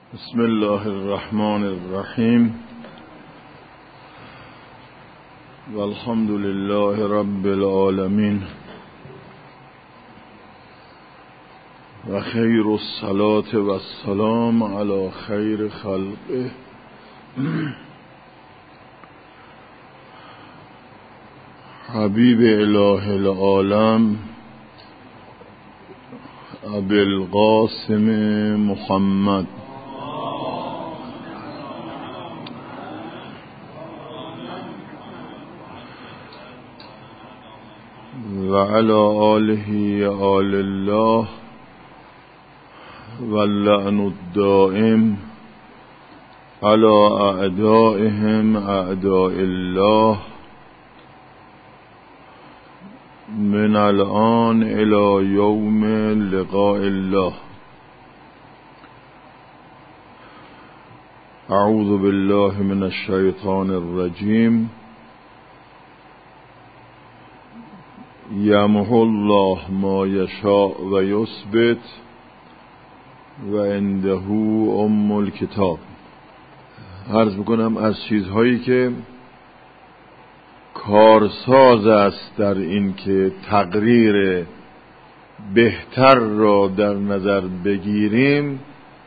بسم الله الرحمن الرحیم والحمد لله رب العالمین و خیر الصلاة و السلام علی خیر خلقه حبیب اله العالم ابی القاسم محمد و علی آله آل الله و اللعن الدائم علی اعدائهم اعداء الله من الان الى یوم لقاء الله. اعوذ بالله من الشیطان الرجیم. یمحو الله ما یشاء و یثبت و عنده ام الکتاب. عرض میکنم از چیزهایی که کارساز است در این که تقریر بهتر را در نظر بگیریم،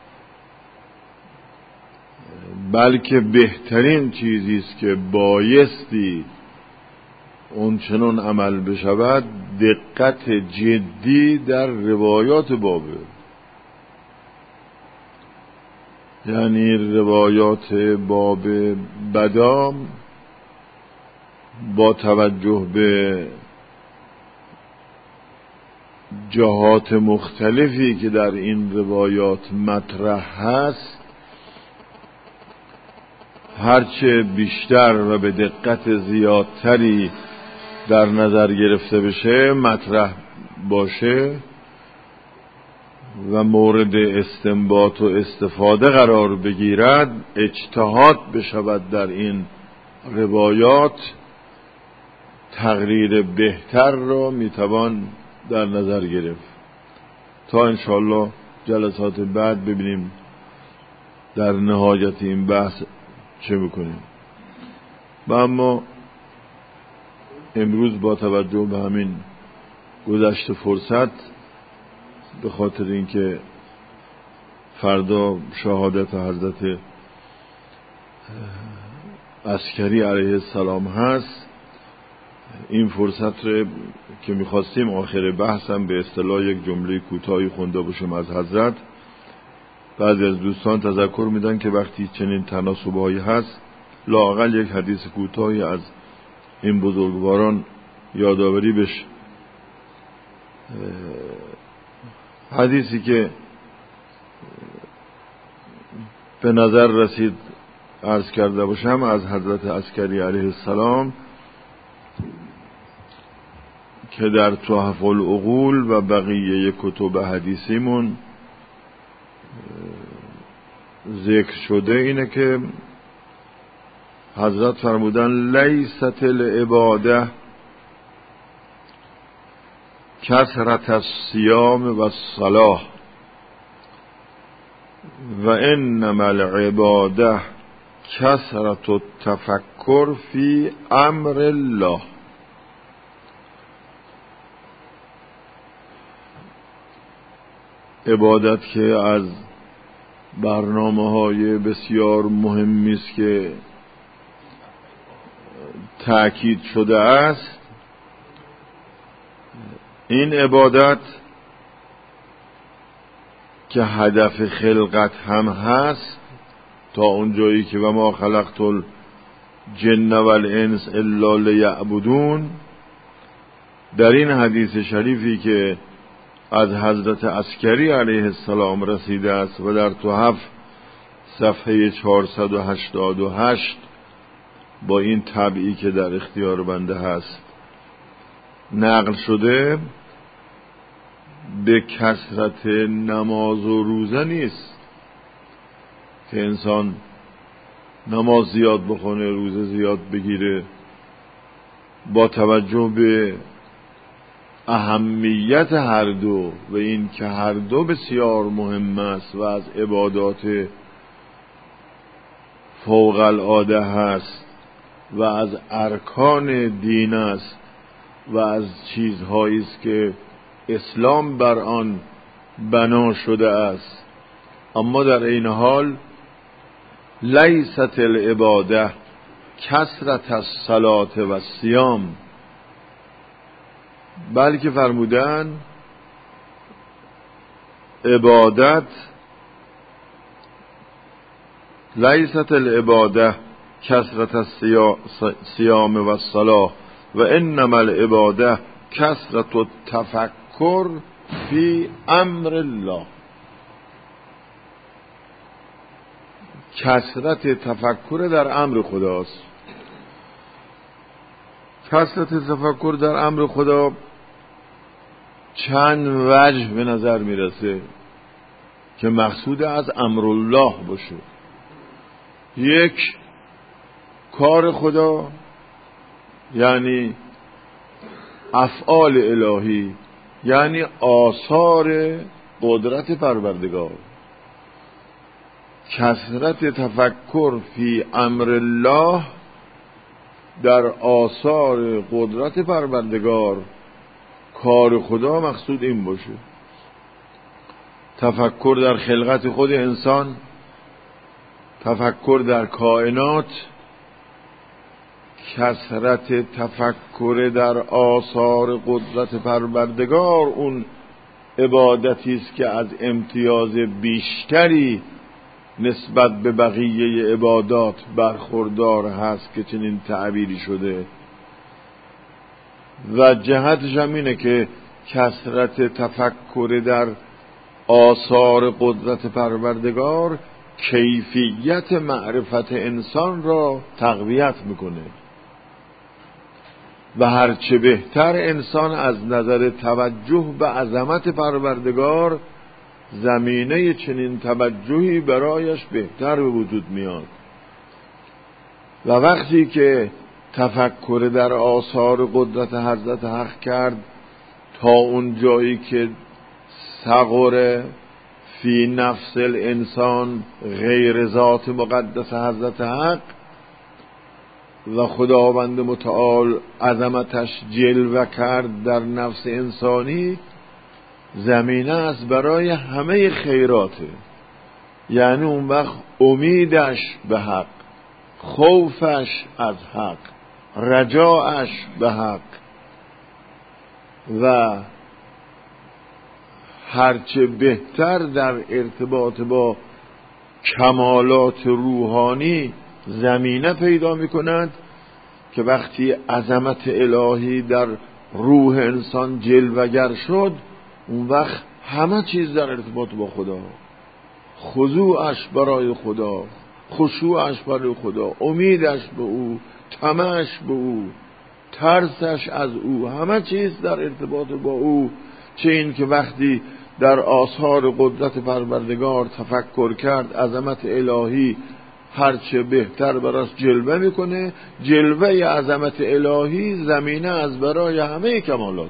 بلکه بهترین چیزی است که بایستی اون چنان عمل بشود، دقت جدی در روایات بابه، یعنی روایات باب بدام با توجه به جهات مختلفی که در این روایات مطرح هست، هرچه بیشتر و به دقت زیادتری در نظر گرفته بشه، مطرح باشه و مورد استنباط و استفاده قرار بگیرد، اجتهاد بشود در این روایات، تقریر بهتر را میتوان در نظر گرفت. تا انشاءالله جلسات بعد ببینیم در نهایت این بحث چه میکنیم. و اما امروز با توجه به همین گذشت فرصت، به خاطر اینکه فردا شهادت حضرت عسکری علیه السلام هست، این فرصت رو که میخواستیم آخر بحثم به اصطلاح یک جمله کوتاهی خونده باشم از حضرت، بعضی از دوستان تذکر میدن که وقتی چنین تناسب‌هایی هست، لااقل یک حدیث کوتاهی از این بزرگواران یادآوری بشه. حدیثی که به نظر رسید عرض کرده باشم از حضرت عسکری علیه السلام که در تحف العقول و بقیه کتب حدیثیمون ذکر شده، اینه که حضرت فرمودن لیست العباده کثرت الصیام و الصلاة و انما العباده کثرت التفکر فی امر الله. عبادت که از برنامه‌های بسیار مهمی است که تأکید شده است، این عبادت که هدف خلقت هم هست، تا اونجایی که و ما خلقت الجن والانس الا لیعبدون، در این حدیث شریفی که از حضرت عسکری علیه السلام رسیده است و در تحف صفحه 488 با این طبعی که در اختیار بنده هست نقل شده، به کثرت نماز و روزه نیست که انسان نماز زیاد بخونه، روزه زیاد بگیره، با توجه به اهمیت هر دو و این که هر دو بسیار مهم است و از عبادات فوق العاده هست و از ارکان دین است و از چیزهایی است که اسلام بر آن بنا شده است، اما در این حال لیست العباده کثرت الصلاة و الصیام، بلکه فرمودن عبادت لیست العباده کثرت الصیام و الصلاة و انما العباده کثرت التفکر فی امر الله. کثرت تفکر در امر خداست. کثرت تفکر در امر خدا چند وجه به نظر میرسه که مقصود از امر الله باشه. یک، کار خدا یعنی افعال الهی، یعنی آثار قدرت پروردگار. کثرت تفکر فی امر الله در آثار قدرت پروردگار، کار خدا مقصود این باشه. تفکر در خلقت خود انسان، تفکر در کائنات، کثرت تفکر در آثار قدرت پروردگار اون عبادتی است که از امتیاز بیشتری نسبت به بقیه عبادات برخوردار هست که چنین تعبیری شده. و جهتش هم اینه که کثرت تفکر در آثار قدرت پروردگار کیفیت معرفت انسان را تقویت میکنه و هرچه بهتر انسان از نظر توجه به عظمت پروردگار، زمینه چنین توجهی برایش بهتر به وجود میاد. و وقتی که تفکر در آثار قدرت حضرت حق کرد تا اون جایی که صغر فی نفس الانسان غیر ذات مقدس حضرت حق و خداوند متعال عظمتش جلوه کرد در نفس انسانی، زمینه است برای همه خیراته. یعنی اون وقت امیدش به حق، خوفش از حق، رجاعش به حق و هرچه بهتر در ارتباط با کمالات روحانی زمینه پیدا می کند که وقتی عظمت الهی در روح انسان جلوگر شد، اون وقت همه چیز در ارتباط با خدا، خضوعش برای خدا، خشوعش برای خدا، امیدش به او، طمعش به او، ترسش از او، همه چیز در ارتباط با او. چه این که وقتی در آثار قدرت پروردگار تفکر کرد، عظمت الهی هرچه بهتر براش جلوه میکنه، جلوه عظمت الهی زمینه از برای همه کمالات.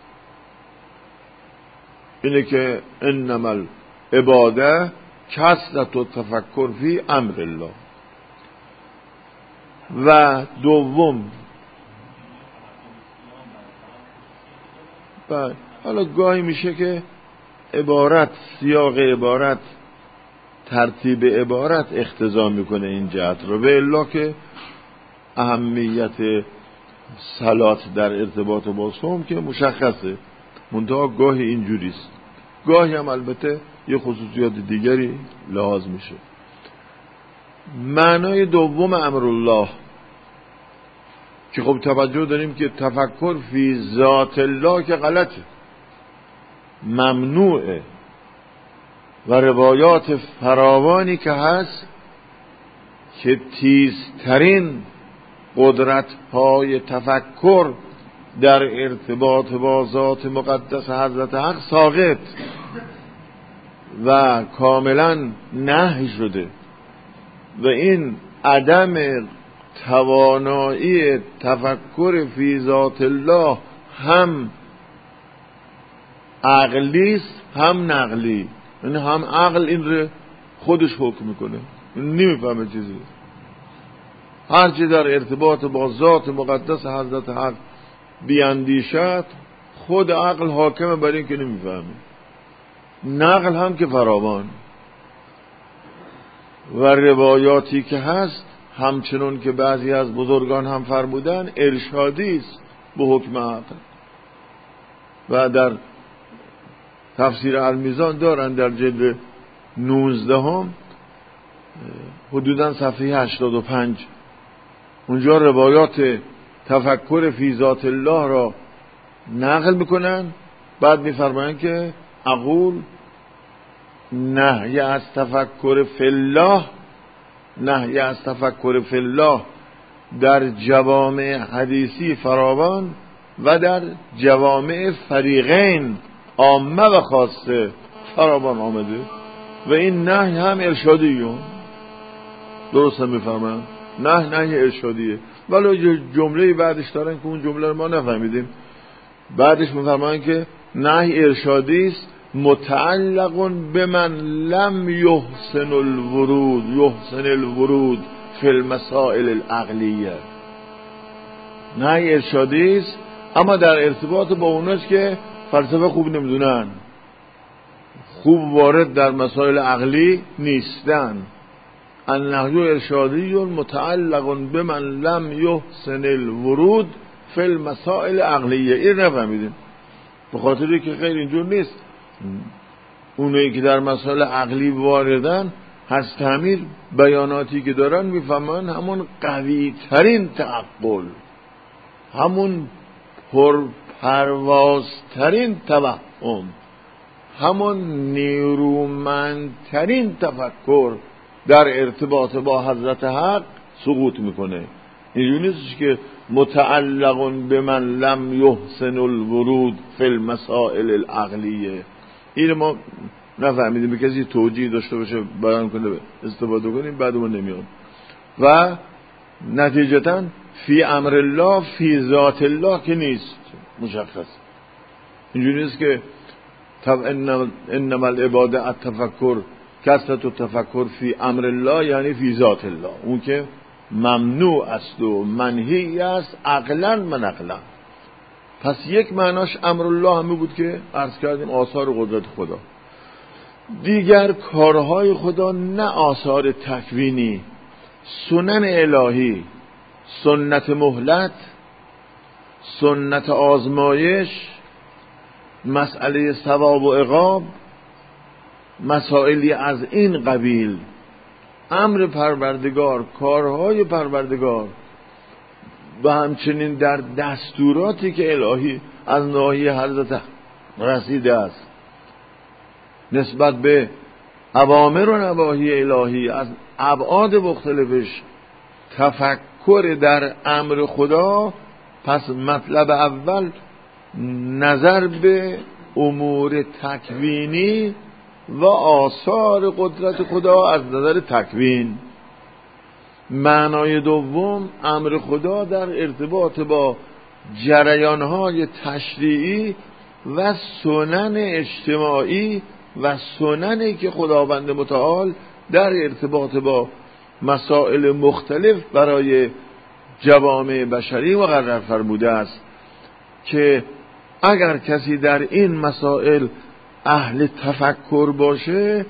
اینه که انما العباده کثرت التفکر فی امر الله. و دوم، حالا گاهی میشه که عبارت، سیاق عبارت، ترتیب عبارت اقتضا میکنه این جهت رو، به الا که اهمیت صلات در ارتباط با صوم که مشخصه، منتها گاهی اینجوریست، گاهی هم البته یه خصوصیات دیگری لحاظ میشه. معنای دوم امر الله که خب توجه داریم که تفکر فی ذات الله که غلطه، ممنوعه و روایات فراوانی که هست که تیزترین قدرت های تفکر در ارتباط با ذات مقدس حضرت حق ساقط و کاملا نهی شده و این عدم توانایی تفکر فی ذات الله هم عقلیست هم نقلی. یعنی هم عقل این رو خودش حکم میکنه، نمیفهمه چیزی، هرچی در ارتباط با ذات مقدس حضرت حق بیاندیشد خود عقل حاکمه بر این که نمیفهمه، نقل هم که فراوان. و روایاتی که هست همچنون که بعضی از بزرگان هم فرمودن ارشادی است به حکم عقل. و در تفسیر المیزان دارن در جلد 19 حدوداً صفحه 85 اونجا روایات تفکر فی ذات الله را نقل میکنن، بعد میفرمایند که اقول نهی از تفکر فی الله، نهی از تفکر فی الله در جوامع حدیثی فراوان و در جوامع فریقین عامه و خاصه فراوان آمده و این نهی هم ارشادیه. درست هم میفهمم نهی ارشادیه، ولی جمله بعدش دارن که اون جمله رو ما نفهمیدیم. بعدش میفرمایند که نهی ارشادی است متعلق به من لم یحسن الورود فی المسائل العقلیه. نهی ارشادی است اما در ارتباط با اوناست که فلسفه خوب نمیدونن، خوب وارد در مسائل عقلی نیستن. النهی ارشادی متعلق به من لم یحسن الورود فی المسائل عقلیه. این نفهمیدیم به خاطری که خیلی اینجور نیست. اونایی که در مسائل عقلی واردن هست همین بیاناتی که دارن میفهمن همون قوی ترین تعقل، همون پرپروازترین توهم، همون نیرومندترین تفکر در ارتباط با حضرت حق سقوط میکنه. اینجوری نیست که متعلق به من لم یحسن الورود فی المسائل العقلیه. این ما نفهمیدیم، به کسی توجیه داشته باشه بیان کنه استفاده کنیم بعدمون نمیاد. و نتیجتا فی امر الله فی ذات الله که نیست مشخص. اینجوری نیست که انما العباده التفکر کثرت التفکر فی امر الله یعنی فی ذات الله، اون که ممنوع است و منهی است عقلا و نقلا. پس یک معناش امر الله همه بود که عرض کردیم آثار قدرت خدا. دیگر کارهای خدا نه آثار تکوینی، سنن الهی، سنت مهلت، سنت آزمایش، مسئله ثواب و عقاب، مسائلی از این قبیل. امر پروردگار، کارهای پروردگار و همچنین در دستوراتی که الهی از ناحیه حضرت رسیده است نسبت به اوامر و نواهی الهی از ابعاد مختلفش تفکر در امر خدا. پس مطلب اول نظر به امور تکوینی و آثار قدرت خدا از نظر تکوین. معنای دوم امر خدا در ارتباط با جریانهای تشریعی و سنن اجتماعی و سننی که خداوند متعال در ارتباط با مسائل مختلف برای جوامع بشری مقرر فرموده است که اگر کسی در این مسائل اهل تفکر باشه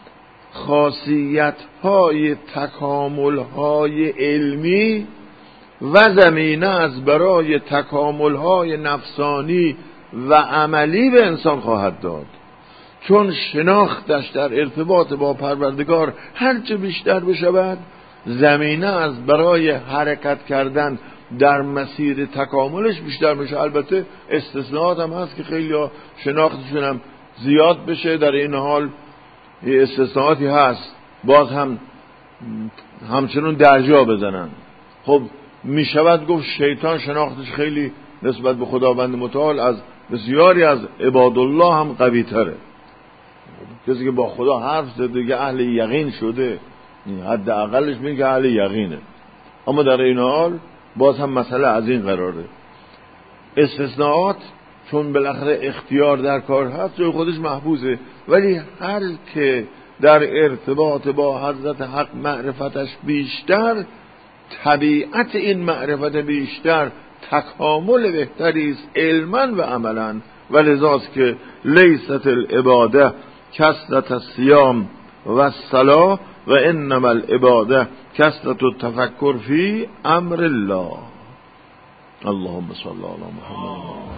خاصیت‌های تکامل‌های علمی و زمینه از برای تکامل‌های نفسانی و عملی به انسان خواهد داد، چون شناختش در ارتباط با پروردگار هرچه بیشتر بشود زمینه از برای حرکت کردن در مسیر تکاملش بیشتر میشه. البته استثناءات هم هست که خیلی ها شناختشون هم زیاد بشه، در این حال استثناءاتی هست باز هم همچنون درجا بزنن. خب میشود گفت شیطان شناختش خیلی نسبت به خداوند متعال از بسیاری از عبادالله هم قوی تره. کسی که با خدا حرف زده دیگه اهل یقین شده، حد اقلش میگه اهل یقینه. اما در این حال باز هم مسئله از این قراره. استثناءات چون بالاخره اختیار در کار هست جای خودش محفوظه، ولی هر که در ارتباط با حضرت حق معرفتش بیشتر طبیعت این معرفت بیشتر تکامل بهتری است علما و عملا، و لذاست که لیست العباده کثرت الصیام و الصلاة و انما العباده کثرت التفکر فی امر الله. اللهم صل علی محمد.